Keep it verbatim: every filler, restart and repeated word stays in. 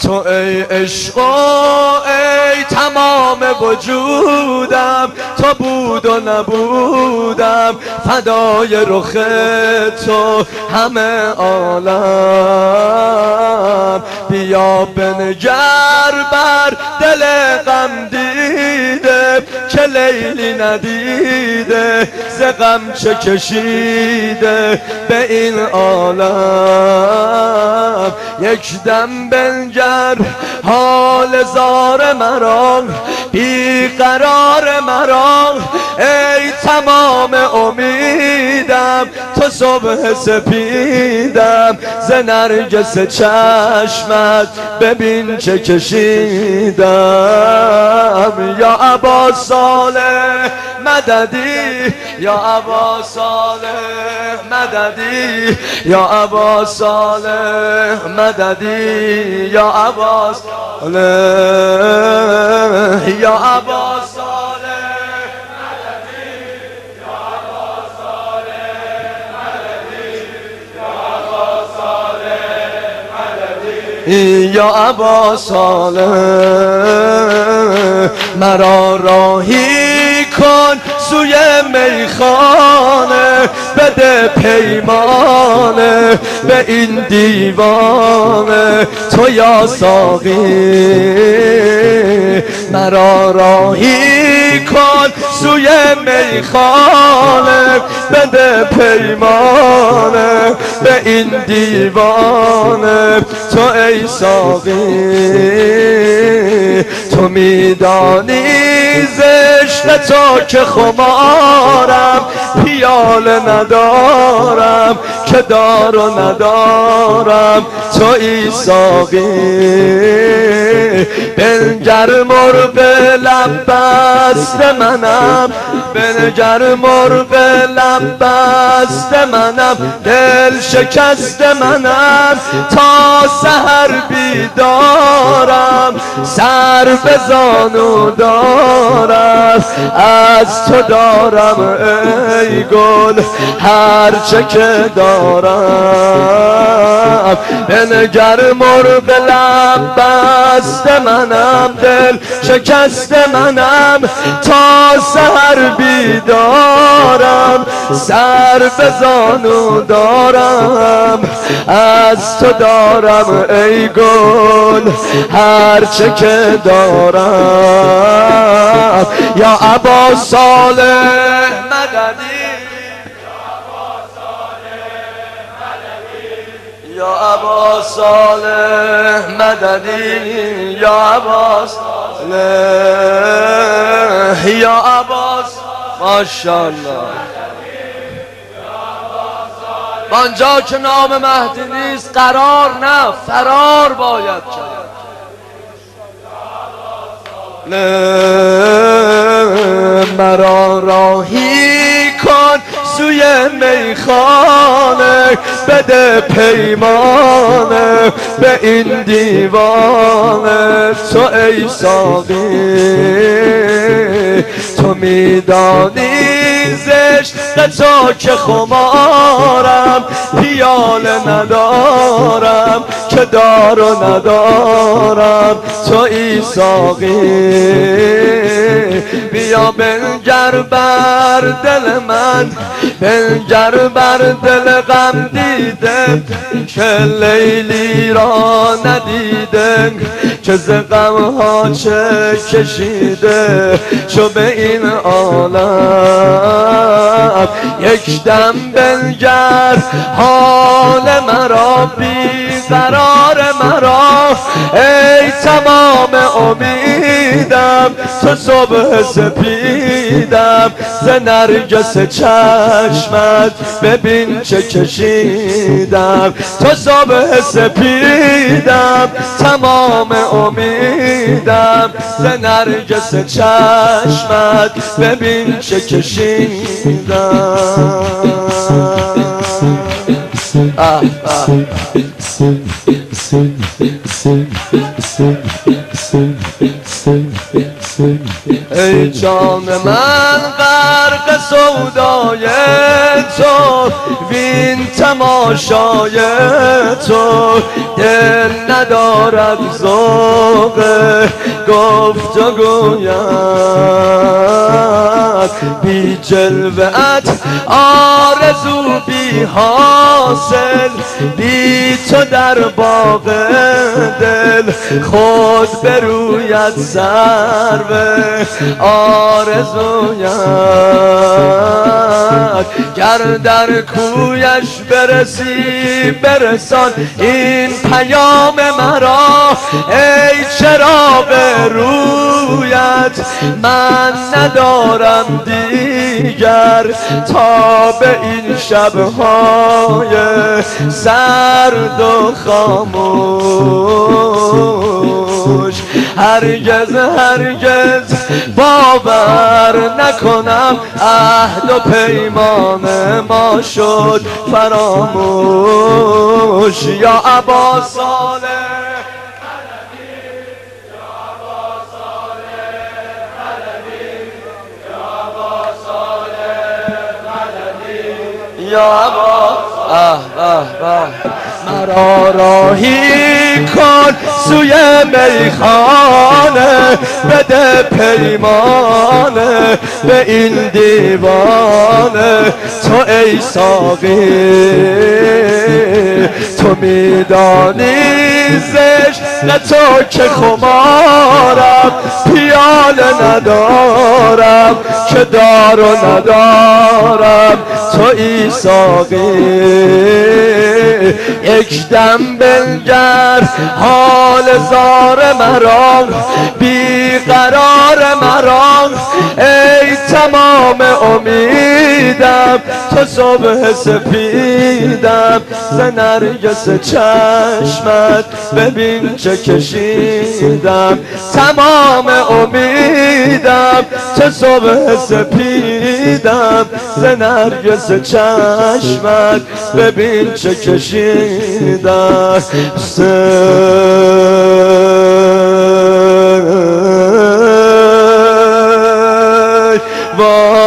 تو ای عشق و ای تمام وجودم، تو بود و نبودم فدای رخ تو همه عالم. بیا بنگر بر دل غم دیده که لیلی ندیده ز غم چه کشیده به این عالم. یک دم بنگر حال زار مرا بیقرار مرا، ای تمام امیدم تو صبح سپیدم ز نرگس چشمت ببین چه کشیدم. یا ابا صالح مددی، یا ابا صالح مددی، یا ابا صالح مددی، یا ابا صالح، یا ابا صالح مددی، یا ابا صالح مددی، یا ابا صالح مددی، یا ابا صالح مرا راهی کن سوی میخانه، بده پیمانه به این دیوانه تو یا ساقی. مرا راهی کن سوی میخانه، بده پیمانه به این دیوانه تو ای ساقی. تو میدانی عشق تو که خمارم، پیاله ندارم که دار و ندارم تو ای ساقی. بنگر مرغ لب بست منم، بنگر مرغ لب بست منم، دل شکست منم تا سحر بیدارم، سر به زانو دارم از تو دارم ای گل هرچه که دارم. بنگر مرغ لب بست منم، دل شکست منم تا سحر بیدارم، سر به زانو دارم از تو دارم ای گل هرچه که دارم. یا ابا صالح مددی، یا ابا صالح مددی، یا ابا صالح، یا ابا ماشاءالله. آنجا که نام مهدی نیست قرار نه فرار باید کرد. مرا راهی کن سوی میخانه، بده پیمانه به این دیوانه تو ای ساقی. تو میدانی زشت تو که خمارم، پیاله ندارم که دار و ندارم تو ای ساقی. بیا بنگر بر دل من، بنگر بر دل غم دیده که لیلی را ندیده که ز غم ها چه کشیده چو به این عالم. یک دم بنگر حال مرا بیقرار مرا، ای تمام امیدم تو صبح سپیدم ز نرگس چشمت ببین چه کشیدم. تو صبح سپیدم تمام امیدم ز نرگس چشمت ببین چه کشیدم. ای جان من غرق سودای تو وین تماشای تو دل ندارد ذوق گفت و گوید بی جلوه‌ات آرزو بی حاصل بی تو در باغ دل خود بروید سرو آرزویت گر در کویش برسی برسان این پیام مرا ای چراغ رویت من ندارم دیگر تا به این شبهای سرد و خاموش هرگز هرگز باور نکنم عهد و پیمان ما شد فراموش یا ابا صالح یا ابا آه آه آه مرا راهی کن سوی میخانه بده پیمانه به این دیوانه تو ای ساقی تو میدانی زشت نه تو که خمارم پیاله ندارم که دار و ندارم تو ای ساقی یک دم بنگر حال زار مرا بیقرار مرا ای تمام امیدم تو صبح سپیدم ز نرگس چشمت ببین چه کشیدم تمام امیدم تو صبح سپیدم ز نرگس چشمت ببین چه کشیدم وای